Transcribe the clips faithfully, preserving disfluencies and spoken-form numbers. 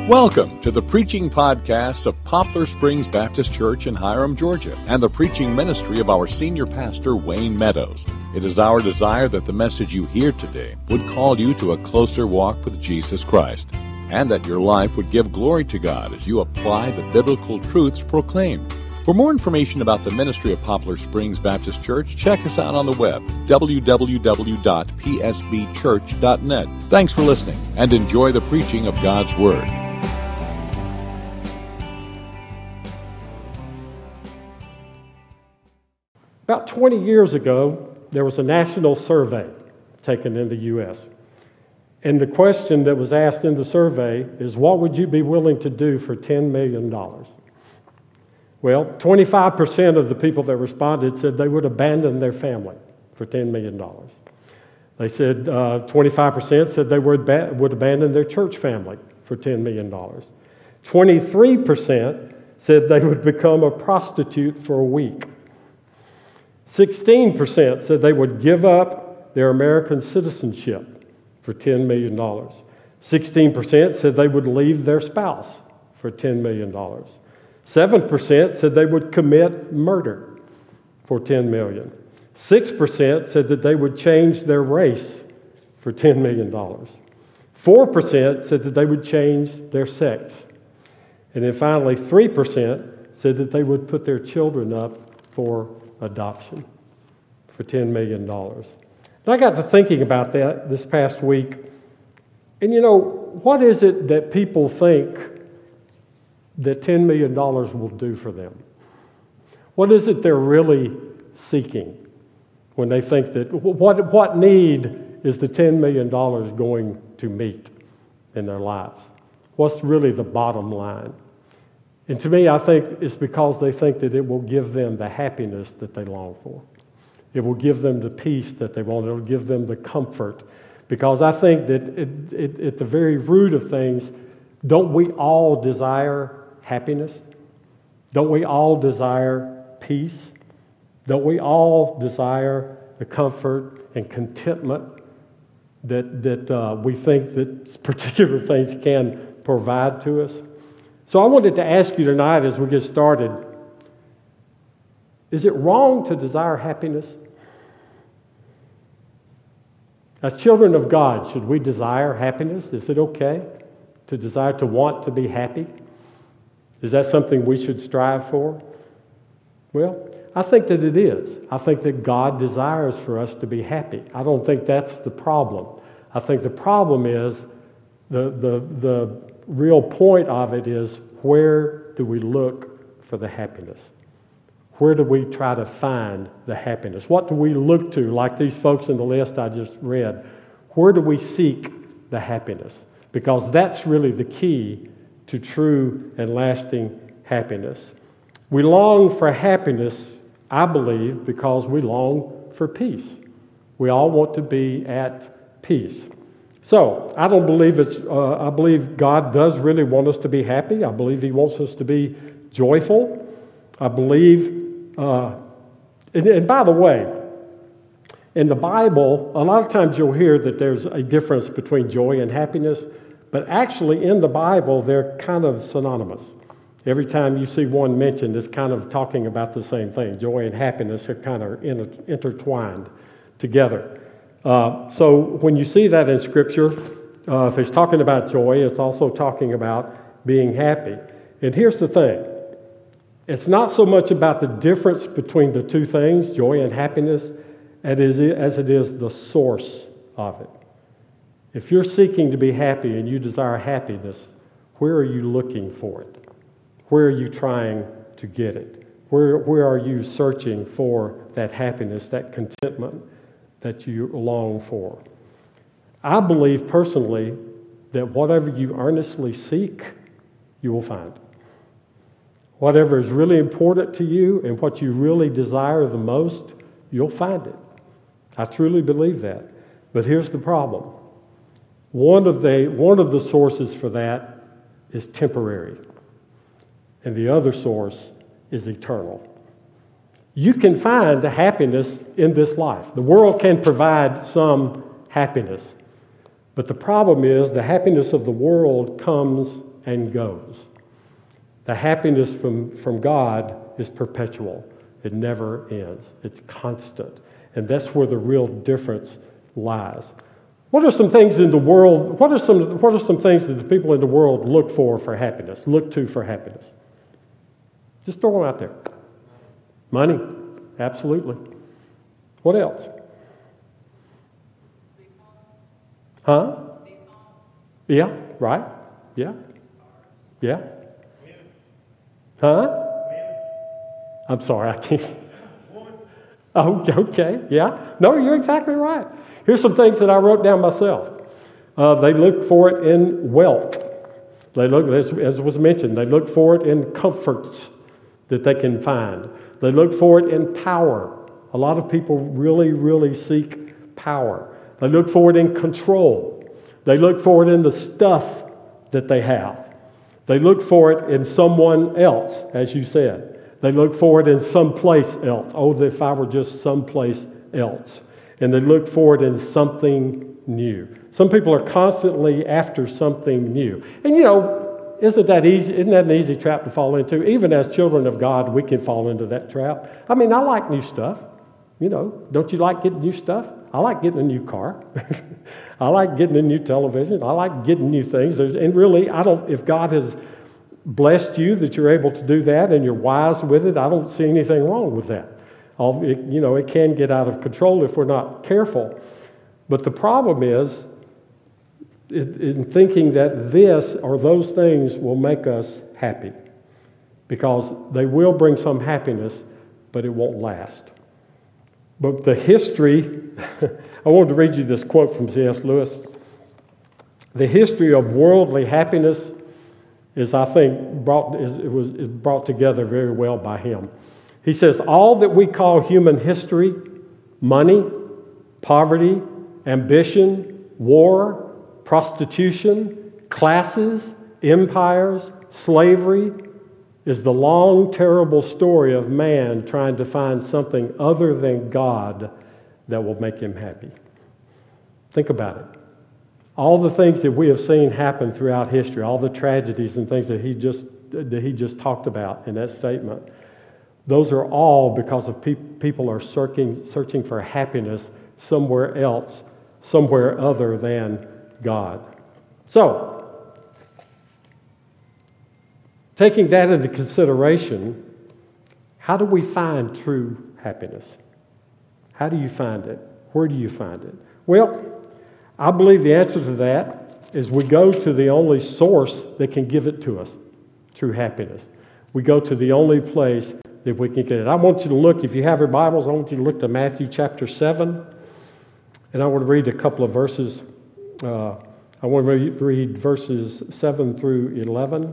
Welcome to the preaching podcast of Poplar Springs Baptist Church in Hiram, Georgia, and the preaching ministry of our senior pastor, Wayne Meadows. It is our desire that the message you hear today would call you to a closer walk with Jesus Christ, and that your life would give glory to God as you apply the biblical truths proclaimed. For more information about the ministry of Poplar Springs Baptist Church, check us out on the web, w w w dot p s b church dot net. Thanks for listening, and enjoy the preaching of God's Word. About twenty years ago, there was a national survey taken in the U S And the question that was asked in the survey is, what would you be willing to do for ten million dollars? Well, twenty-five percent of the people that responded said they would abandon their family for ten million dollars. They said uh, twenty-five percent said they would, ba- would abandon their church family for ten million dollars. twenty-three percent said they would become a prostitute for a week. sixteen percent said they would give up their American citizenship for ten million dollars. sixteen percent said they would leave their spouse for ten million dollars. seven percent said they would commit murder for ten million dollars. six percent said that they would change their race for ten million dollars. four percent said that they would change their sex. And then finally, three percent said that they would put their children up for adoption for ten million dollars. And I got to thinking about that this past week. And you know, what is it that people think that ten million dollars will do for them? What is it they're really seeking when they think that, what, what need is the ten million dollars going to meet in their lives? What's really the bottom line? And to me, I think it's because they think that it will give them the happiness that they long for. It will give them the peace that they want. It will give them the comfort. Because I think that it, it, at the very root of things, don't we all desire happiness? Don't we all desire peace? Don't we all desire the comfort and contentment that, that uh, we think that particular things can provide to us? So I wanted to ask you tonight as we get started, is it wrong to desire happiness? As children of God, should we desire happiness? Is it okay to desire to want to be happy? Is that something we should strive for? Well, I think that it is. I think that God desires for us to be happy. I don't think that's the problem. I think the problem is the the the real point of it is, where do we look for the happiness? Where do we try to find the happiness? What do we look to, like these folks in the list I just read? Where do we seek the happiness? Because that's really the key to true and lasting happiness. We long for happiness, I believe, because we long for peace. We all want to be at peace. So, I don't believe it's, uh, I believe God does really want us to be happy. I believe He wants us to be joyful. I believe, uh, and, and by the way, in the Bible, a lot of times you'll hear that there's a difference between joy and happiness, but actually in the Bible, they're kind of synonymous. Every time you see one mentioned, it's kind of talking about the same thing. Joy and happiness are kind of inter- intertwined together. Uh, so when you see that in Scripture, uh, if it's talking about joy, it's also talking about being happy. And here's the thing. It's not so much about the difference between the two things, joy and happiness, as it is the source of it. If you're seeking to be happy and you desire happiness, where are you looking for it? Where are you trying to get it? Where, where are you searching for that happiness, that contentment that you long for? I believe personally that whatever you earnestly seek, you will find. Whatever is really important to you and what you really desire the most, you'll find it. I truly believe that. But here's the problem. One of the, one of the sources for that is temporary, and the other source is eternal. You can find happiness in this life. The world can provide some happiness. But the problem is the happiness of the world comes and goes. The happiness from, from God is perpetual. It never ends. It's constant. And that's where the real difference lies. What are some things in the world, what are some, what are some things that the people in the world look for for happiness, look to for happiness? Just throw them out there. Money, absolutely. What else? Huh? Yeah, right. Yeah. Yeah. Huh? I'm sorry, I can't. Oh, okay. Yeah. No, you're exactly right. Here's some things that I wrote down myself. Uh, they look for it in wealth. They look, as, as was mentioned, they look for it in comforts that they can find. They look for it in power. A lot of people really, really seek power. They look for it in control. They look for it in the stuff that they have. They look for it in someone else, as you said. They look for it in someplace else. Oh, if I were just someplace else. And they look for it in something new. Some people are constantly after something new. And you know, isn't that easy? Isn't that an easy trap to fall into? Even as children of God, we can fall into that trap. I mean, I like new stuff. You know, don't you like getting new stuff? I like getting a new car. I like getting a new television. I like getting new things. There's, and really, I don't, if God has blessed you that you're able to do that and you're wise with it, I don't see anything wrong with that. All, it, you know, it can get out of control if we're not careful. But the problem is in, in thinking that this or those things will make us happy, because they will bring some happiness, but it won't last. But the history, I wanted to read you this quote from C S Lewis. The history of worldly happiness is, I think, brought is, it was is brought together very well by him. He says, all that we call human history, money, poverty, ambition, war, prostitution, classes, empires, slavery, is the long, terrible story of man trying to find something other than God that will make him happy. Think about it. All the things that we have seen happen throughout history, all the tragedies and things that he just that he just talked about in that statement, those are all because of pe- people are searching searching for happiness somewhere else, somewhere other than God. So, taking that into consideration, how do we find true happiness? How do you find it? Where do you find it? Well, I believe the answer to that is we go to the only source that can give it to us, true happiness. We go to the only place that we can get it. I want you to look, if you have your Bibles, I want you to look to Matthew chapter seven, and I want to read a couple of verses. Uh, I want to read verses seven through eleven.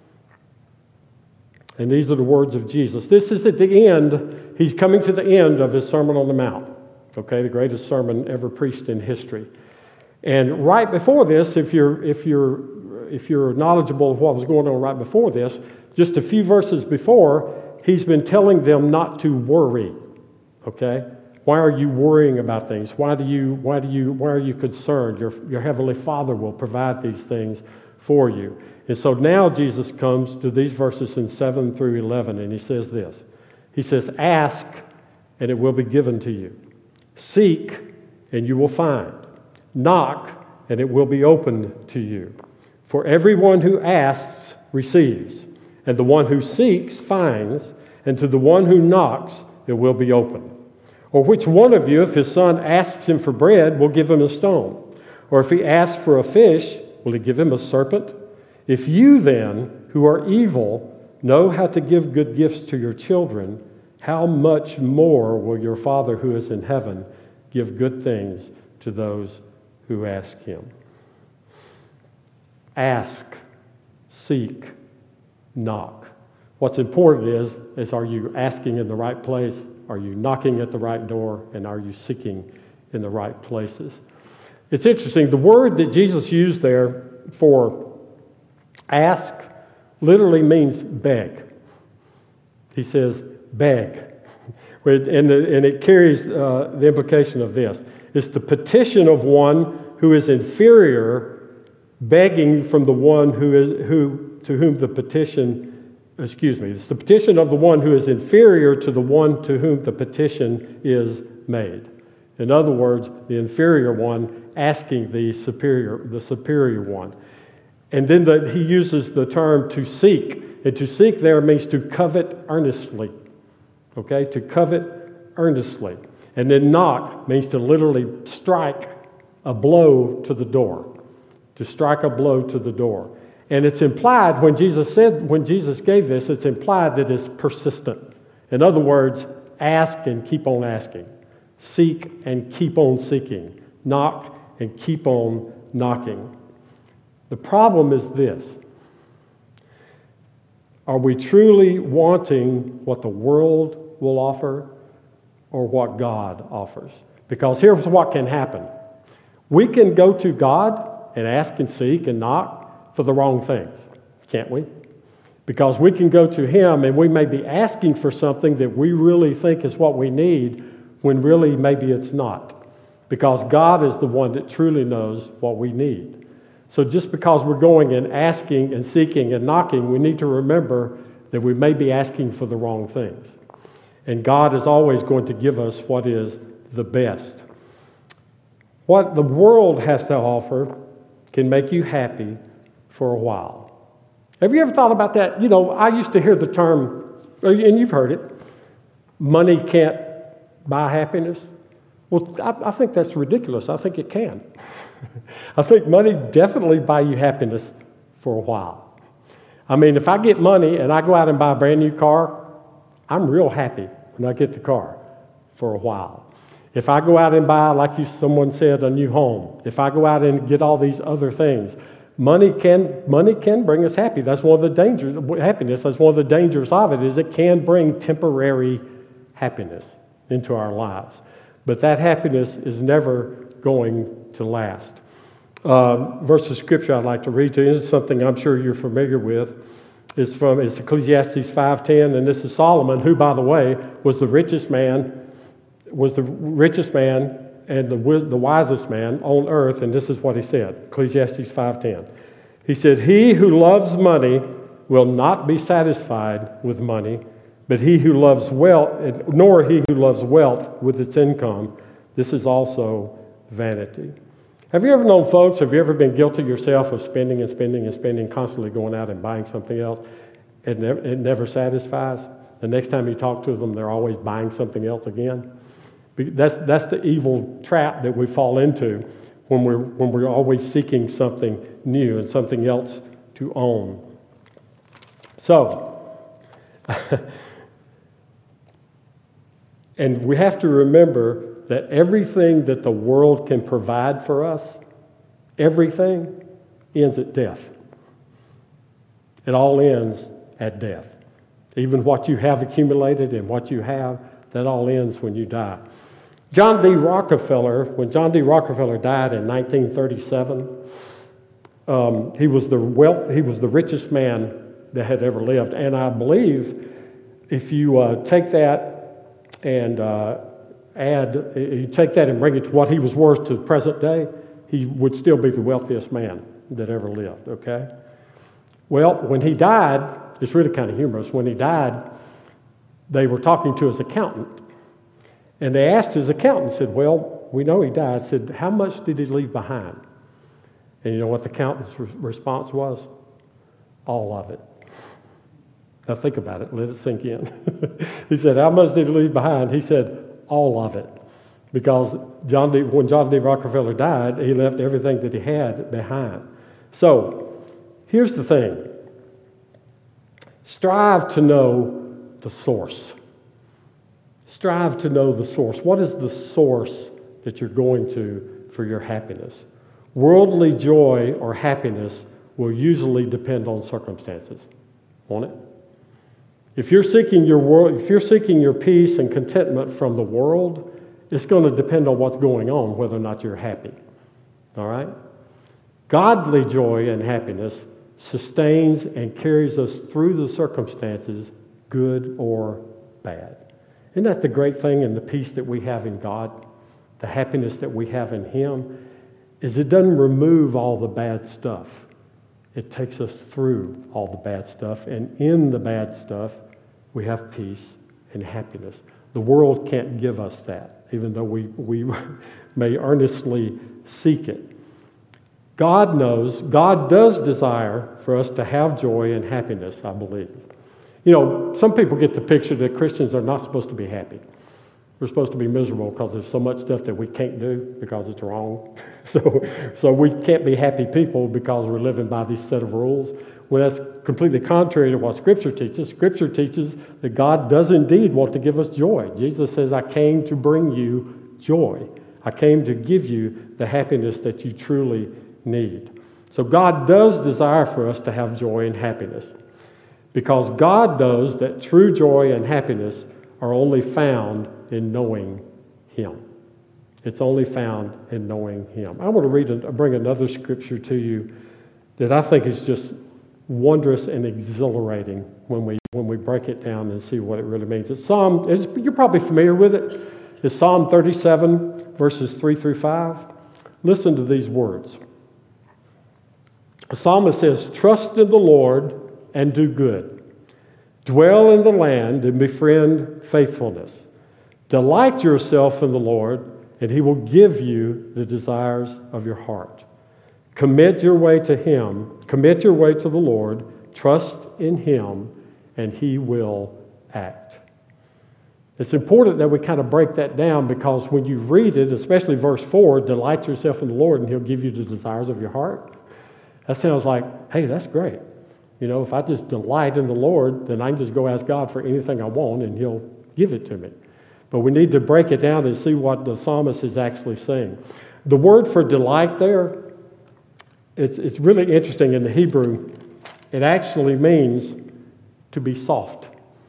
And these are the words of Jesus. This is at the end. He's coming to the end of his Sermon on the Mount. Okay, the greatest sermon ever preached in history. And right before this, if you're if you're if you're knowledgeable of what was going on right before this, just a few verses before, he's been telling them not to worry. Okay? Why are you worrying about things? Why do you why do you why are you concerned? Your your heavenly Father will provide these things for you. And so now Jesus comes to these verses in seven through eleven, and he says this. He says, ask, and it will be given to you. Seek, and you will find. Knock, and it will be opened to you. For everyone who asks receives, and the one who seeks finds, and to the one who knocks it will be opened. Or which one of you, if his son asks him for bread, will give him a stone? Or if he asks for a fish, will he give him a serpent? If you then, who are evil, know how to give good gifts to your children, how much more will your Father who is in heaven give good things to those who ask him? Ask, seek, knock. What's important is, is are you asking in the right place? Are you knocking at the right door? And are you seeking in the right places? It's interesting. The word that Jesus used there for ask literally means beg. He says, beg. And, and it carries uh, the implication of this. It's the petition of one who is inferior begging from the one who is who to whom the petition, excuse me, it's the petition of the one who is inferior to the one to whom the petition is made. In other words, the inferior one asking the superior, the superior one. And then the, he uses the term to seek. And to seek there means to covet earnestly. Okay, to covet earnestly. And then knock means to literally strike a blow to the door. To strike a blow to the door. And it's implied when Jesus said, when Jesus gave this, it's implied that it's persistent. In other words, ask and keep on asking. Seek and keep on seeking. Knock and keep on knocking. The problem is this. Are we truly wanting what the world will offer or what God offers? Because here's what can happen. We can go to God and ask and seek and knock for the wrong things, can't we? Because we can go to Him and we may be asking for something that we really think is what we need when really maybe it's not. Because God is the one that truly knows what we need. So just because we're going and asking and seeking and knocking, we need to remember that we may be asking for the wrong things. And God is always going to give us what is the best. What the world has to offer can make you happy for a while. Have you ever thought about that? You know, I used to hear the term, and you've heard it, money can't buy happiness. Well, I, I think that's ridiculous. I think it can. I think money definitely buy you happiness for a while. I mean, if I get money and I go out and buy a brand new car, I'm real happy when I get the car for a while. If I go out and buy, like you, someone said, a new home, if I go out and get all these other things, money can money can bring us happy. That's one of the dangers of happiness. That's one of the dangers of it, is it can bring temporary happiness into our lives. But that happiness is never going to last. Uh, verse of scripture I'd like to read to you. This is something I'm sure you're familiar with. It's from it's Ecclesiastes five ten, and this is Solomon, who, by the way, was the richest man, was the richest man and the the wisest man on earth. And this is what he said, Ecclesiastes five ten. He said, "He who loves money will not be satisfied with money, but he who loves wealth, nor he who loves wealth with its income. This is also vanity." Have you ever known folks, have you ever been guilty yourself of spending and spending and spending, constantly going out and buying something else? It never, it never satisfies. The next time you talk to them, they're always buying something else again. That's, that's the evil trap that we fall into when we're, when we're always seeking something new and something else to own. So, and we have to remember that everything that the world can provide for us, everything ends at death. It all ends at death. Even what you have accumulated and what you have, that all ends when you die. John D. Rockefeller, when John D. Rockefeller died in nineteen thirty-seven, um, he was the wealth, he was the richest man that had ever lived. And I believe if you uh, take that and uh, add, you take that and bring it to what he was worth to the present day, he would still be the wealthiest man that ever lived, okay? Well, when he died, it's really kind of humorous. When he died, they were talking to his accountant. And they asked his accountant, said, "Well, we know he died." Said, "How much did he leave behind?" And you know what the accountant's re- response was? "All of it." Now think about it. Let it sink in. He said, "How much did he leave behind?" He said, "All of it." Because John D., when John D. Rockefeller died, he left everything that he had behind. So, here's the thing. Strive to know the source. Strive to know the source. What is the source that you're going to for your happiness? Worldly joy or happiness will usually depend on circumstances, won't it? If you're seeking your world, if you're seeking your peace and contentment from the world, it's going to depend on what's going on, whether or not you're happy. All right? Godly joy and happiness sustains and carries us through the circumstances, good or bad. Isn't that the great thing and the peace that we have in God? The happiness that we have in Him is it doesn't remove all the bad stuff. It takes us through all the bad stuff, and in the bad stuff, we have peace and happiness. The world can't give us that, even though we, we may earnestly seek it. God knows, God does desire for us to have joy and happiness, I believe. You know, some people get the picture that Christians are not supposed to be happy. We're supposed to be miserable because there's so much stuff that we can't do because it's wrong. so, so we can't be happy people because we're living by these set of rules. Well, that's completely contrary to what Scripture teaches. Scripture teaches that God does indeed want to give us joy. Jesus says, I came to bring you joy. I came to give you the happiness that you truly need. So God does desire for us to have joy and happiness, because God knows that true joy and happiness are only found in knowing Him. It's only found in knowing Him. I want to read and bring another scripture to you that I think is just wondrous and exhilarating when we when we break it down and see what it really means. It's Psalm. It's, you're probably familiar with it. It's Psalm thirty-seven, verses three through five. Listen to these words. The psalmist says, "Trust in the Lord and do good. Dwell in the land and befriend faithfulness. Delight yourself in the Lord, and He will give you the desires of your heart. Commit your way to Him. Commit your way to the Lord. Trust in Him, and He will act." It's important that we kind of break that down, because when you read it, especially verse four, delight yourself in the Lord, and He'll give you the desires of your heart. That sounds like, hey, that's great. You know, if I just delight in the Lord, then I can just go ask God for anything I want, and He'll give it to me. But we need to break it down and see what the psalmist is actually saying. The word for delight there, it's, it's really interesting in the Hebrew. It actually means to be soft.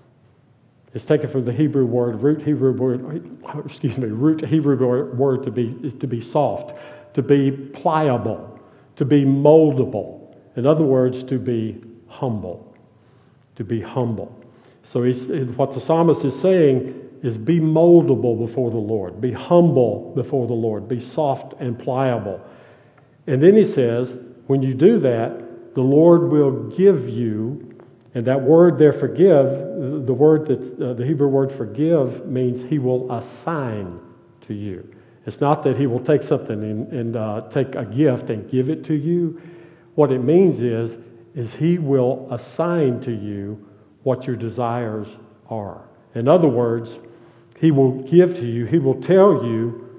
It's taken from the Hebrew word, root Hebrew word, excuse me, root Hebrew word to be is to be soft, to be pliable, to be moldable. In other words, to be humble, to be humble. So he's, what the psalmist is saying is be moldable before the Lord, be humble before the Lord, be soft and pliable. And then he says, when you do that, the Lord will give you, and that word there, forgive, the word that uh, the Hebrew word forgive means He will assign to you. It's not that He will take something and, and uh, take a gift and give it to you. What it means is, is He will assign to you what your desires are. In other words, He will give to you, He will tell you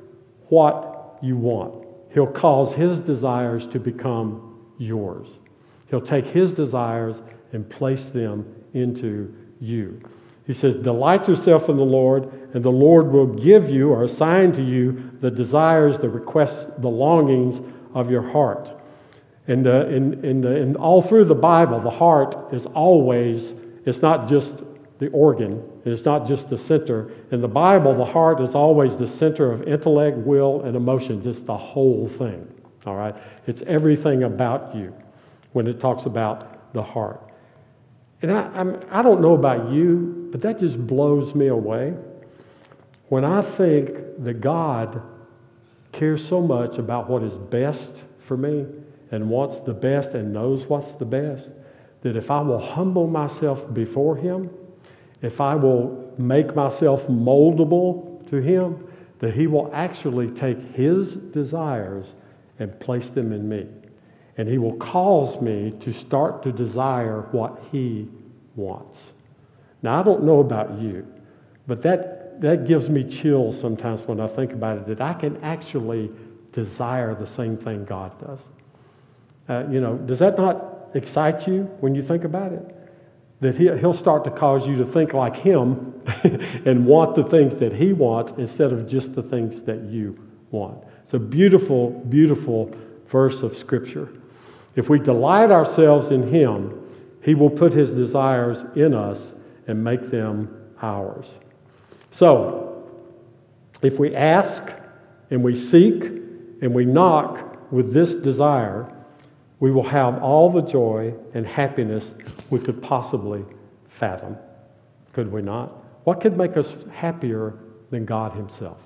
what you want. He'll cause His desires to become yours. He'll take His desires and place them into you. He says, delight yourself in the Lord, and the Lord will give you or assign to you the desires, the requests, the longings of your heart. And uh, in, in, the, in all through the Bible, the heart is always, it's not just the organ, it's not just the center. In the Bible, the heart is always the center of intellect, will, and emotions. It's the whole thing, all right? It's everything about you when it talks about the heart. And I, I'm, I don't know about you, but that just blows me away when I think that God cares so much about what is best for me and wants the best and knows what's the best, that if I will humble myself before Him, if I will make myself moldable to Him, that He will actually take His desires and place them in me. And He will cause me to start to desire what He wants. Now, I don't know about you, but that, that gives me chills sometimes when I think about it, that I can actually desire the same thing God does. Uh, you know, does that not excite you when you think about it? That he, He'll start to cause you to think like Him and want the things that He wants instead of just the things that you want. It's a beautiful, beautiful verse of Scripture. If we delight ourselves in Him, He will put His desires in us and make them ours. So, if we ask and we seek and we knock with this desire, we will have all the joy and happiness we could possibly fathom. Could we not? What could make us happier than God Himself?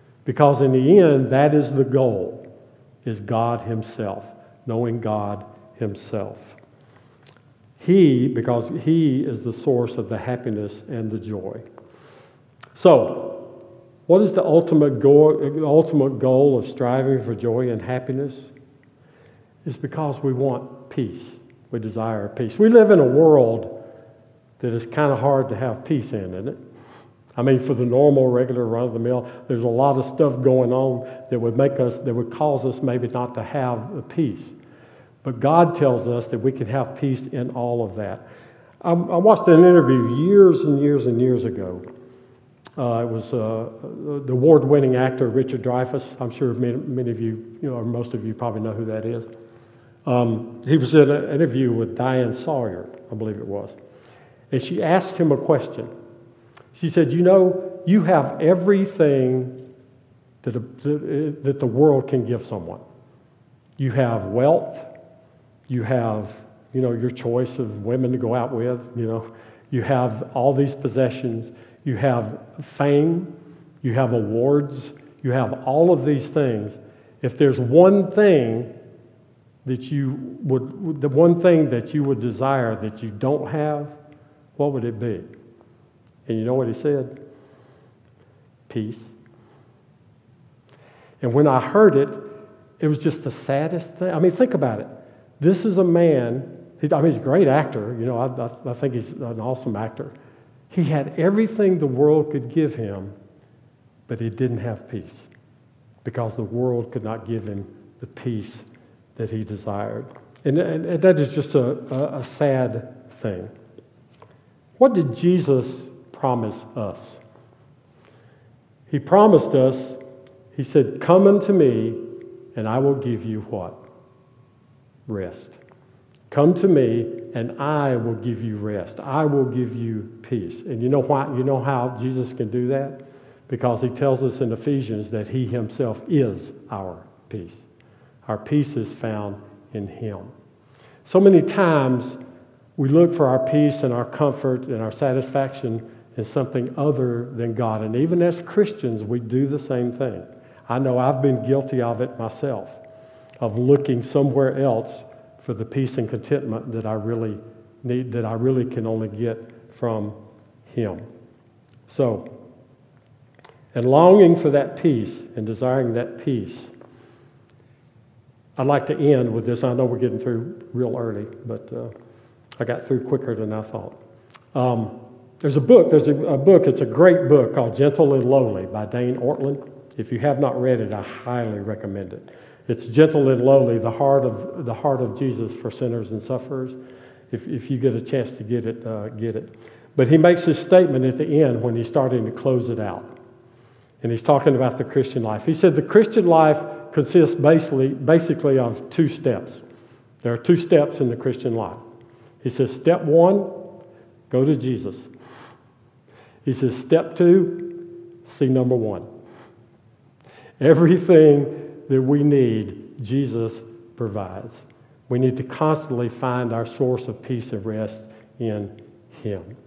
Because in the end, that is the goal, is God Himself, knowing God himself. He, because he is the source of the happiness and the joy. So, what is the ultimate goal, ultimate goal of striving for joy and happiness? It's because we want peace. We desire peace. We live in a world that is kind of hard to have peace in, isn't it? I mean, for the normal, regular, run-of-the-mill, there's a lot of stuff going on that would make us, that would cause us maybe not to have a peace. But God tells us that we can have peace in all of that. I, I watched an interview years and years and years ago. Uh, it was uh, the award-winning actor Richard Dreyfuss. I'm sure many, many of you, you know, or most of you probably know who that is. Um, he was in an interview with Diane Sawyer, I believe it was. And she asked him a question. She said, you know, you have everything that, a, that the world can give someone. You have wealth. You have, you know, your choice of women to go out with, you know. You have all these possessions. You have fame. You have awards. You have all of these things. If there's one thing that you would, the one thing that you would desire that you don't have, what would it be? And you know what he said? Peace. And when I heard it, it was just the saddest thing. I mean, think about it. This is a man, he, I mean, he's a great actor. You know, I, I, I think he's an awesome actor. He had everything the world could give him, but he didn't have peace because the world could not give him the peace that he desired. And, and, and that is just a, a, a sad thing. What did Jesus promise us? He promised us, he said, come unto me and I will give you what? Rest. Come to me and I will give you rest. I will give you peace. And you know why? You know how Jesus can do that? Because he tells us in Ephesians that he himself is our peace. Our peace is found in him. So many times we look for our peace and our comfort and our satisfaction in something other than God. And even as Christians, we do the same thing. I know I've been guilty of it myself, of looking somewhere else for the peace and contentment that I really need, that I really can only get from him. So, and longing for that peace and desiring that peace, I'd like to end with this. I know we're getting through real early, but uh, I got through quicker than I thought. Um, there's a book, there's a, a book, it's a great book called Gentle and Lowly by Dane Ortland. If you have not read it, I highly recommend it. It's Gentle and Lowly, the heart of the heart of Jesus for sinners and sufferers. If, if you get a chance to get it, uh, get it. But he makes his statement at the end when he's starting to close it out. And he's talking about the Christian life. He said the Christian life consists basically, basically of two steps. There are two steps in the Christian life. He says, step one, go to Jesus. He says, step two, see number one. Everything that we need, Jesus provides. We need to constantly find our source of peace and rest in him.